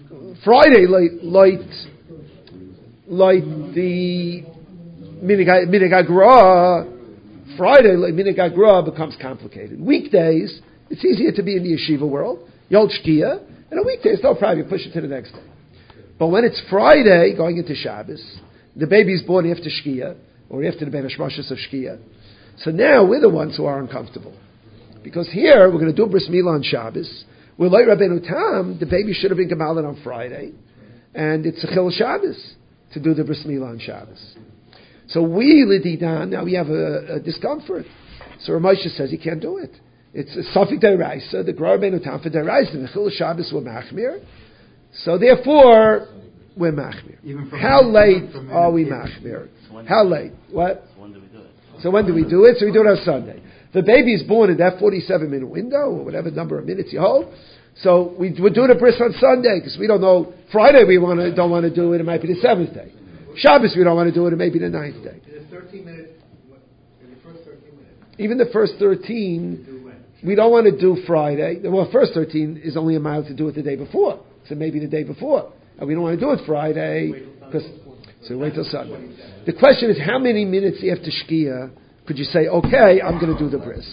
light the Minig Agra. Friday Minig Agra becomes complicated. Weekdays, it's easier to be in the yeshiva world. Yol Shkia, and a weekday, it's no problem. You push it to the next day. But when it's Friday, going into Shabbos, the baby's born after Shkia, or after the Ben Hashmashas of Shkia. So now we're the ones who are uncomfortable. Because here, we're going to do Bris Milah on Shabbos. We're like Rabbeinu Tam, the baby should have been Gemalit on Friday. And it's a Chil Shabbos to do the Bris Milah on Shabbos. So we, Lididan, now we have a discomfort. So Ramosha says he can't do it. It's a Safik Deraisa, the Gra Rabbeinu Tam for Deraisa, the Chil Shabbos were Machmir. So therefore, we're Machmir. How late are we Machmir? How late? What? So when do we do it? So we do it on Sunday. The baby is born in that 47-minute window, or whatever number of minutes you hold. So we're doing a bris on Sunday, because we don't know. Friday we don't want to do it, it might be the 7th day. Shabbos we don't want to do it, it may be the 9th day. In the 13 minutes, in the first 13 minutes. Even the first 13, we don't want to do Friday. Well, first 13 is only allowed to do it the day before. So maybe the day before. And we don't want to do it Friday, so wait till Sunday. The question is, how many minutes after Shkia could you say, okay, I'm going to do the bris?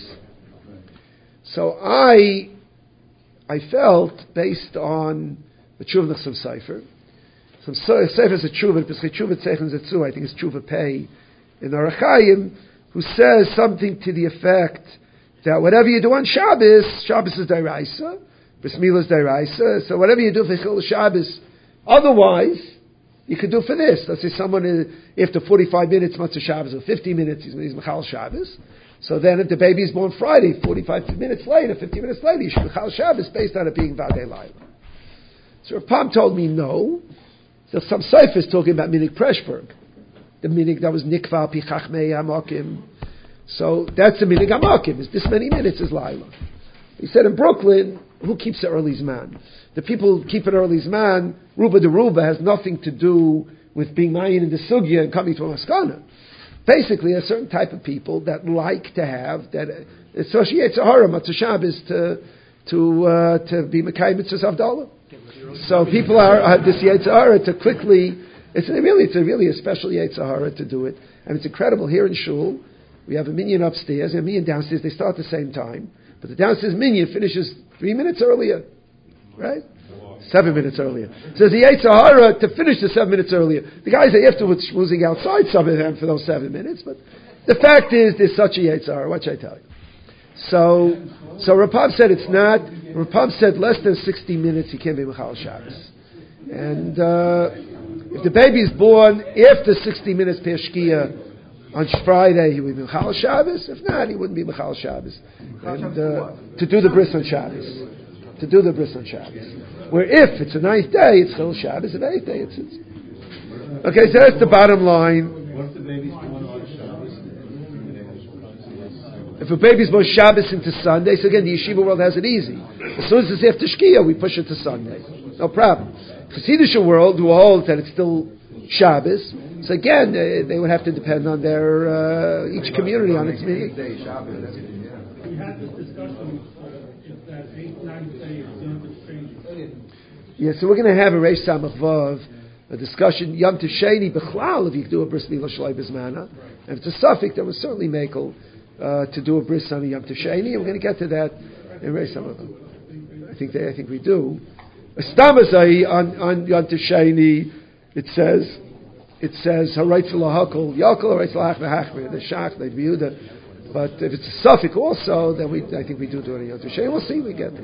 So I felt, based on the Tshuva Nechsam Sefer, some Sefer is a Tshuva, Tshuva Tzeichen Zetzu, I think it's Tshuva Pei, in Orach Chaim, who says something to the effect that whatever you do on Shabbos is Dairaisa, Bris Milah is Dairaisa, so whatever you do for Chil Shabbos, otherwise, you could do for this. Let's say someone, after 45 minutes, Matzah Shabbos, or 50 minutes, he's Mechal Shabbos. So then if the baby is born Friday, 45 minutes later, 50 minutes later, you should Mechal Shabbos based on it being Vadei Laila. So Rav Pam told me no. There's some Seifers talking about Minig Preshberg. The Minig that was Nikva Pi Chachmei Hamokim. So that's the Minig Hamokim. It's this many minutes is Laila. He said in Brooklyn, who keeps the early Zman? The people who keep an early Zman, Ruba de Ruba, has nothing to do with being Mayin in the Sugya and coming to a Maskana. Basically, a certain type of people that like to have, that associate Sahara, Matzah Shabbos, to be Mekayim Mitzvahs Avdallah. So people are this Yetzirah to quickly, it's really a special Yetzirah to do it. And it's incredible. Here in Shul, we have a minyan upstairs and a minyan downstairs. They start at the same time. But the downstairs minyan finishes 3 minutes earlier. Right? 7 minutes earlier. So the Yetzirah to finish the 7 minutes earlier. The guys are afterwards schmoozing outside some of them for those 7 minutes. But the fact is, there's such a Yetzirah. What should I tell you? So Rapam said it's not. Rapam said less than 60 minutes he can't be Mechal Shabbos. And if the baby is born after 60 minutes per Shkia on Friday, he would be Mechal Shabbos. If not, he wouldn't be Mechal Shabbos. And to do the bris on Shabbos. To do the bris on Shabbos. Where if it's a 9th day, it's still Shabbos. An 8th day, it's okay, so that's the bottom line. What's the baby's born on Shabbos? If a baby's born Shabbos into Sunday, so again, the yeshiva world has it easy. As soon as it's after Shkia, we push it to Sunday. No problem. Chassidish world, who holds that it's still Shabbos. So again, they would have to depend on their each community on its meaning. We had this discussion if that 8-9 day is Yom Tov Sheni. Yeah, so we're going to have a Reish Samach Vav, a discussion Yom Tov Sheni B'chlal if you do a bris milah shalai b'zmana. And if it's a suffix, then we're certainly makel to do a bris on a Yom Tov Sheni. And we're going to get to that in Reish Samach Vav. I think we do. Stamazai on Yom Tov Sheni. It says Haritz lahakol yakol Haritz lahach v'hachmer the shach the v'yuda. But if it's a suffix also, then I think we do it on Yom Tov Sheni. We'll see. We get it.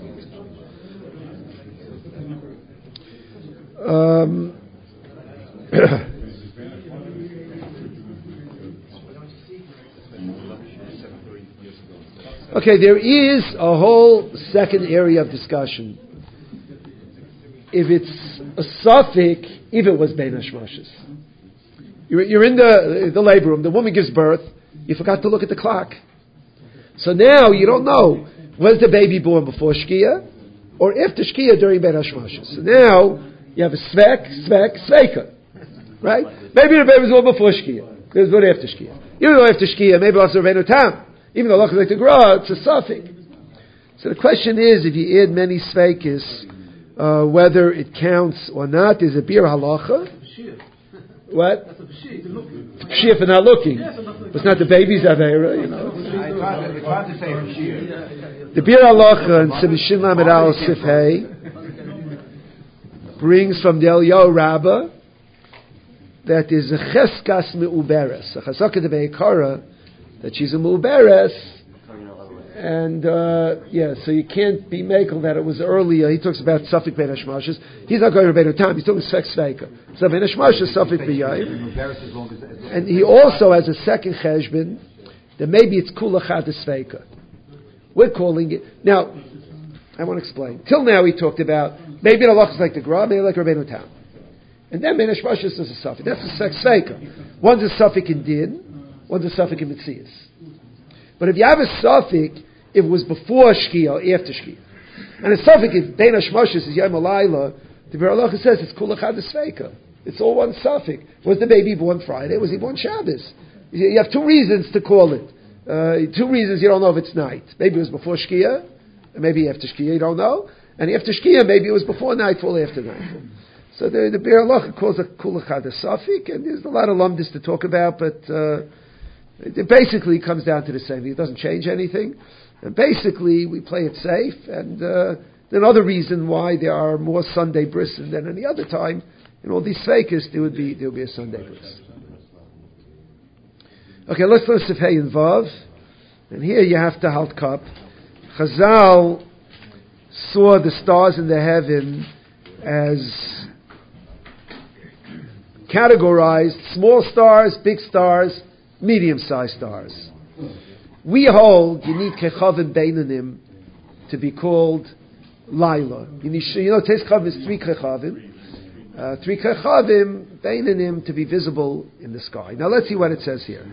Okay, there is a whole second area of discussion. If it's a suffix, if it was Bein Hashmashos. You're in the labor room, the woman gives birth, you forgot to look at the clock. So now you don't know, was the baby born before Shkia, or after Shkia during Bein Hashmashos. So now, you have a sveika. Right? Maybe the baby was born before Shkia. It was born after Shkia. Even though after Shkia, maybe also Reinu Tam. Even though Lachas like to grow, it's a suffix. So the question is, if you add many sveikis, whether it counts or not, is it bir halacha? What? That's a pshir. Pshir for not looking. It's not the baby's avera, you know. It's hard to say for sure. The bir halacha and Simishin Lamed Al Sifhei brings from the Eliyahu Rabbah that is a cheskas meuberes, a chazaka de beikara, that she's a meuberes, and so you can't be makel that it was earlier. He talks about suffik bein hashmashos. He's not going to bein time. He's talking svek sveika. So bein hashmashos suffik b'yayim, and he also has a second cheshbon that maybe it's kula chad sveika. We're calling it now. I want to explain. Till now, we talked about maybe the halachas like the Gra, maybe like Rabbeinu Tam. And then Bein Hashmashos is a suffix. That's a sex sveika. One's a suffix in din, one's a suffix in mitzias. But if you have a suffix, if it was before Shkia or after Shkia, and a suffix if Bein Hashmashos is Yom Halayla, the Biur Halacha says it's Kula Chad Sveika. It's all one suffix. Was the baby born Friday? Was he born Shabbos? You have two reasons to call it. Two reasons you don't know if it's night. Maybe it was before Shkia, and maybe after Shkia, you don't know. And after Shkia, maybe it was before nightfall, after nightfall. So the Biur Halacha calls it Kula Chad Safik, and there's a lot of lumdis to talk about, but it basically comes down to the same thing. It doesn't change anything. And basically, we play it safe, and another reason why there are more Sunday brisin than any other time. In all these fakers, there would be a Sunday bris. Okay, let's learn Sifhei and Vav. And here you have to halt cup. Chazal saw the stars in the heaven as categorized small stars, big stars, medium-sized stars. We hold you need kechavim beinanim to be called Laila. Teis Chavim is 3 kechavim. 3 kechavim beinanim to be visible in the sky. Now let's see what it says here.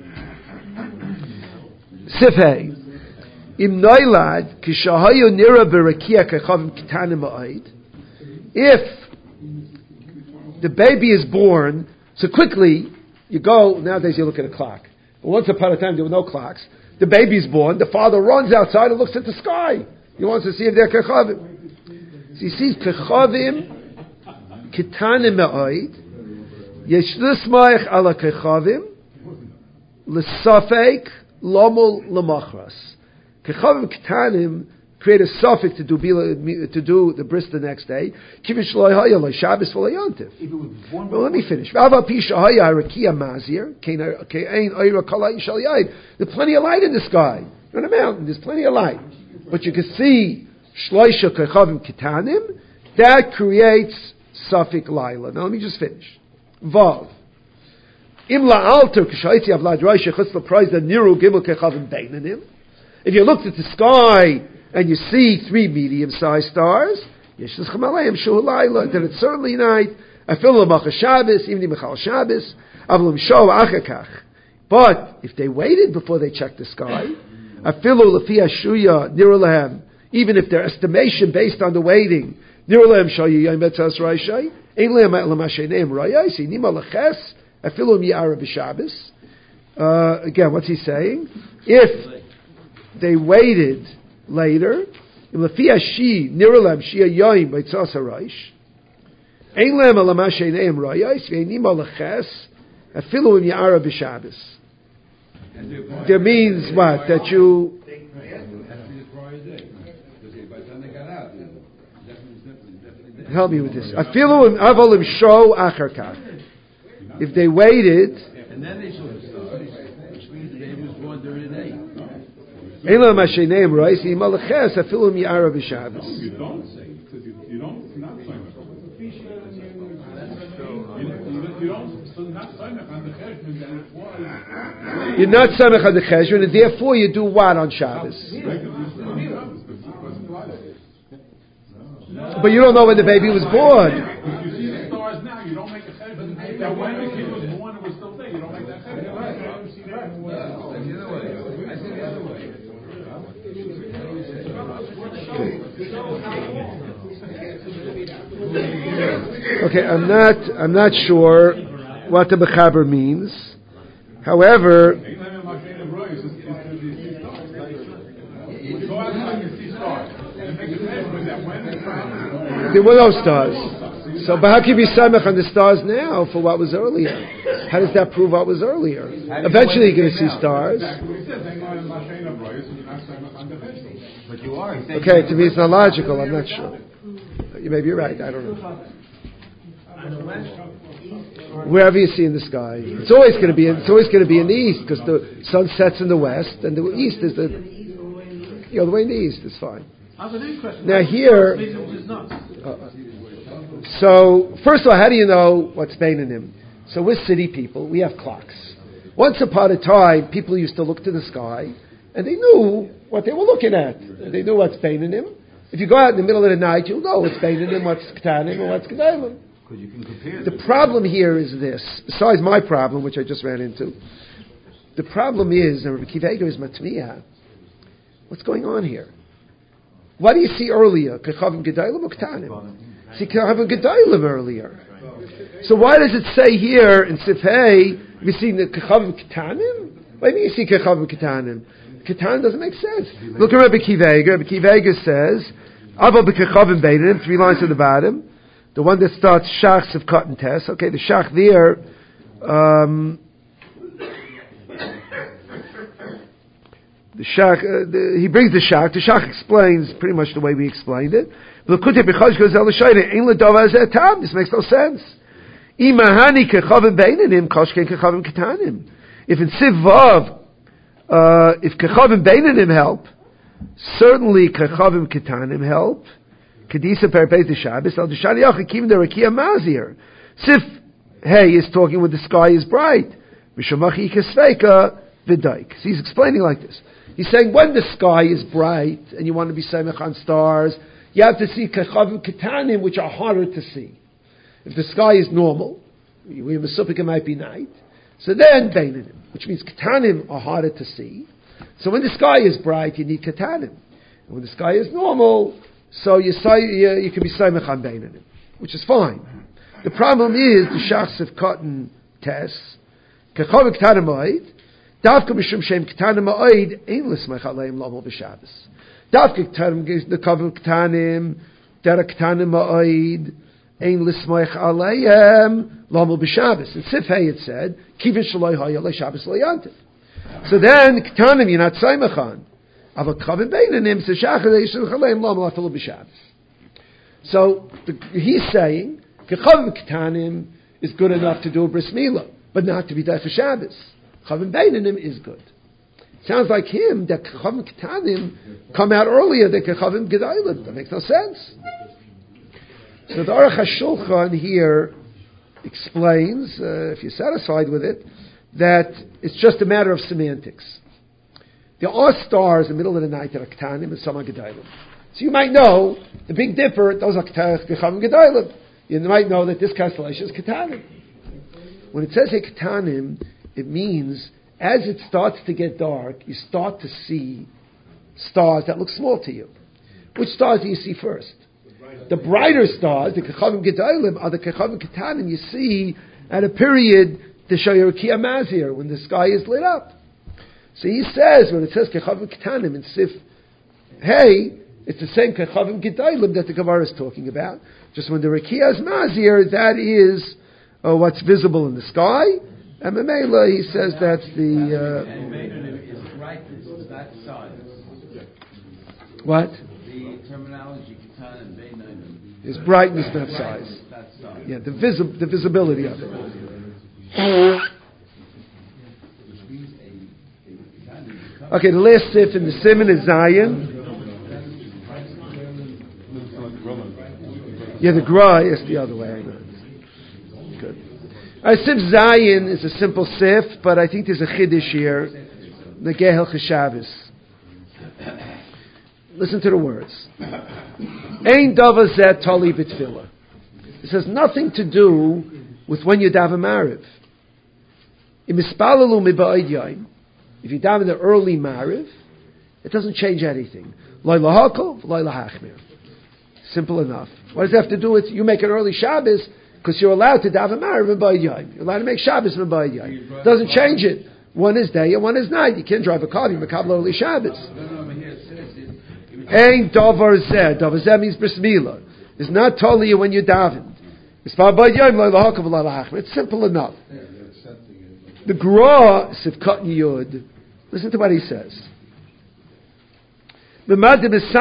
Sifhei im noilad kishahayu nira berakia kechavim ketanim ma'id. If the baby is born, so quickly you go. Nowadays you look at a clock. But once upon a time there were no clocks. The baby's born. The father runs outside and looks at the sky. He wants to see if they're kechavim. So he sees kechavim ketanim me'oid. Yesh lismayich ala kechavim l'safek lomul l'machras. Kechavim ketanim create a suffix to do the bris the next day. Shabbos Well, let me finish. There's plenty of light in the sky. You're on a mountain. There's plenty of light, but you can see shloisha kechavim ketanim. That creates suffix laila. Now let me just finish. Vav. Imla alter k'shayitzi avlad roisha chutz l'prize the niru gimel kechavim beinanim. If you looked at the sky and you see 3 medium-sized stars, then it's certainly night. Shabbos, even Michal Shabbos, but if they waited before they checked the sky, even if their estimation based on the waiting Nirolem shayi yom betzas raishay. Ein lehem lamashay neim rayay. Si nima leches afilum yara b'Shabbos. Again, what's he saying? If they waited later, lefi ashi nirolem shia yom betzas raish. Ein lehem lamashay neim rayay. Si nima leches afilum yara b'Shabbos. There means what? That you. Help me with this. Afilu avolim show acharkach. If they waited, and then they saw the star, which means the baby was born during the day. Ela masheneim rois imalaches afilu mi'ara b'Shabbos. You don't say because you don't not say you don't not say on the cheshbon that it was. You're not samech on the cheshbon, and therefore you do what on Shabbos? But you don't know when the baby was born. If you see the stars now, you don't make a cheshbon. That when the kid was born, it was still there. You don't make that cheshbon. I see the other way. Okay, I'm not sure what the mechaber means. However, there were no stars. So, but how can you be samech on the stars now for what was earlier? How does that prove what was earlier? Eventually you're going to see stars. But you are. Okay, to me it's not logical. I'm not sure. Maybe you're right. I don't know. Wherever you see in the sky, it's always going to be in the east because the sun sets in the west, and the east is the way in the east is fine. Now here, so first of all, how do you know what's baining him? So we're city people. We have clocks. Once upon a time, people used to look to the sky, and they knew what they were looking at. They knew what's baining him. If you go out in the middle of the night, you'll know what's baining him, what's ketanim, and what's kedalim. Because you can compare. The problem here is this. Besides my problem, which I just ran into, the problem is, and Rabbi Akiva Eiger is matmiyah. What's going on here? What do you see earlier? Kechavim Gedalim or Ketanim? See Kechavim Gedalim earlier. So why does it say here in Sif Hey, you see the Kechavim Ketanim? Why do you see Kechavim Ketanim? Ketanim doesn't make sense. Look at Rabbi Akiva Eiger. Rabbi Akiva Eiger says, Avo B'Kechavim Beinim, 3 lines at the bottom. The one that starts Shachs of Cotton Test. Okay, the Shach there, the Shach, he brings the Shach. The Shach explains pretty much the way we explained it. This makes no sense. If in Sivav, if Kechavim Beinanim help, certainly Kechavim Ketanim help. Kedisa Perpez the Shabbos, Al Deshaniach Hakim the Rakia Mazir. Sif Hey is talking when the sky is bright. Mishamachi Kesveika Vidaik. So he's explaining like this. He's saying when the sky is bright and you want to be Samech on stars, you have to see Kechavim Ketanim, which are harder to see. If the sky is normal, we have a supik, it might be night. So then Beinanim, which means Ketanim are harder to see. So when the sky is bright, you need Ketanim. And when the sky is normal, so you can be Samech on Beinanim, which is fine. The problem is the Shachs of Cotton tests. Kechavim Ketanim Oid, Davka Mishum Shem Ketanim Oid, Ein L'smech Aleim Lomo B'Shabbos. Davka Ketanim, the Kechavim Ketanim, Dera Ketanim Oid, Ein L'smech Aleim Lomo B'Shabbos. In Sif Hey it said, Kivin Shaloi Haya L'Shabbos L'Yantiv. So then Ketanim you're not Samech on. So he's saying Kechavim Ketanim is good enough to do a bris milah, but not to be there for Shabbos. Kechavim Beinanim is good. Sounds like him that Kechavim Ketanim come out earlier than Kechavim Gedalim. That makes no sense. So the Aruch HaShulchan here explains, if you're satisfied with it, that it's just a matter of semantics. There are stars in the middle of the night that are Ketanim and some are Gedalim. So you might know the Big Dipper, those are Kechavim Gedalim. You might know that this constellation is Ketanim. When it says hey Ketanim, it means as it starts to get dark, you start to see stars that look small to you. Which stars do you see first? The brighter stars, the Kechavim Gedolim, are the Kechavim Ketanim you see at a period to show your Rekia Mazir, when the sky is lit up. So he says, when it says Kechavim Ketanim in Sif Hey, it's the same Kechavim Gedolim that the Gemara is talking about. Just when the Rekia is Mazir, that is what's visible in the sky. And Mamela, he says that's the... is brightness, is that size. What? The terminology Ketanim, Beinanim. Is brightness, not size. That size. Yeah, the visibility of it. Okay, the last sif in the Simon is Zion. Yeah, the Gra is the other way. Good. Sif Zion is a simple sif, but I think there's a chiddush here. The Gehel Cheshavis. Listen to the words. Ein davar zeh tali b'tfilah. This has nothing to do with when you daven Mariv. If you daven the early Mariv, it doesn't change anything. Laila hakol, laila hachmir. Simple enough. What does it have to do with you make an early Shabbos? Because you're allowed to daven Mariv and Ba'id Yom. You're allowed to make Shabbos and Ba'id Yom. Doesn't change it. One is day and one is night. You can't drive a car. You make early Shabbos. Ein davar zeh. Davar zeh means bris milah. It's not totally when you daven. It's simple enough. The Gra Sivkat Yud. Listen to what he says. Let me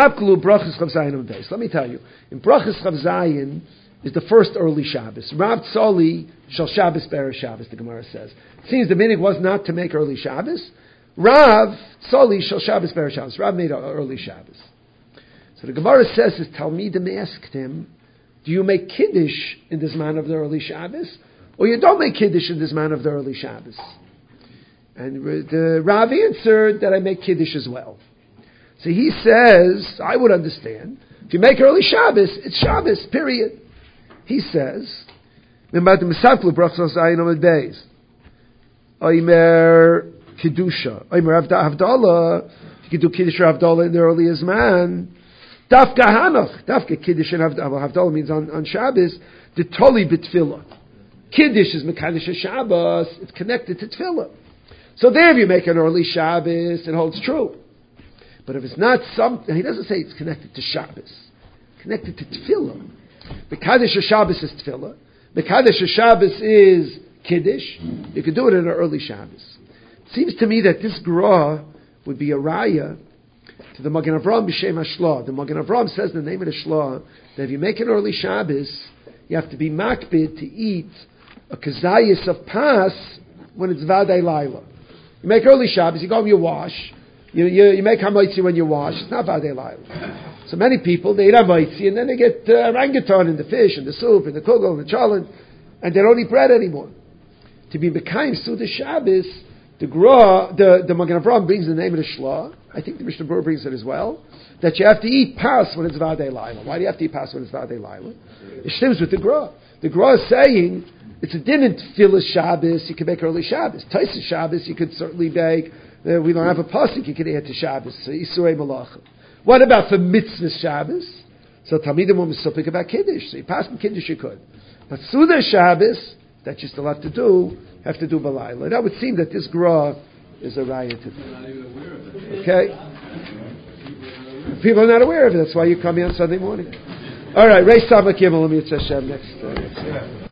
tell you, in Brachas Chav Zayin is the first early Shabbos. Rav Tzoli shall Shabbos be'er Shabbos. The Gemara says. It seems the minig was not to make early Shabbos. Rav Tzoli shall Shabbos be'er Shabbos. Rav made an early Shabbos. So the Gemara says, his Talmidim asked him, do you make Kiddush in this man of the early Shabbos? Or you don't make Kiddush in this man of the early Shabbos? And the Rav answered that I make Kiddush as well. So he says, I would understand. If you make early Shabbos, it's Shabbos, period. He says, Oimer Kiddusha, Oimer Havdalah, you can do Kiddush or Havdalah in the earliest man. Dafka Hanoch, Dafka Kiddush and Havdalah means on Shabbos, the Toli B'Tfilah. Kiddush is Mekadosh Shabbos, it's connected to Tfilah. So there if you make an early Shabbos, it holds true. But if it's not something, he doesn't say it's connected to Shabbos. Connected to Tfilah. Mekadosh Shabbos is Tfilah. Mekadosh Shabbos is Kiddush. You could do it in an early Shabbos. It seems to me that this Gra would be a raya to the Magen Avraham B'Shem HaShlah. The Magen Avraham says in the name of the Shlah that if you make an early Shabbos, you have to be makbid to eat a kazayis of Pas when it's Vadei Laila. You make early Shabbos, you go home, you wash. You make hamaitzi when you wash. It's not Vadei Laila. So many people, they eat hamaitzi and then they get orangutan in the fish and the soup and the kugel and the cholent and they don't eat bread anymore. To be Mekayim Suda Shabbos, the Magen Avraham brings the name of the Shlah. I think the Mishnah Berurah brings it as well. That you have to eat Pas when it's Vadei Laila. Why do you have to eat Pas when it's Vadei Laila? It stems with the Gra. The Gra is saying it's a din in Tfilas Shabbos. You can make early Shabbos. Taisa Shabbos you could certainly make. We don't have a pasuk you can add to Shabbos. So Isurei Malacha. What about for Mitzvah Shabbos? So Talmidim will be about Kiddush. So you pass from Kiddush you could. But Suda Shabbos that you still have to do Balayla. That would seem that this Gra is a raya to do. Okay? People are not aware of it. That's why you come here on Sunday morning. All right, Reis Samach Gimel, let me Hashem next.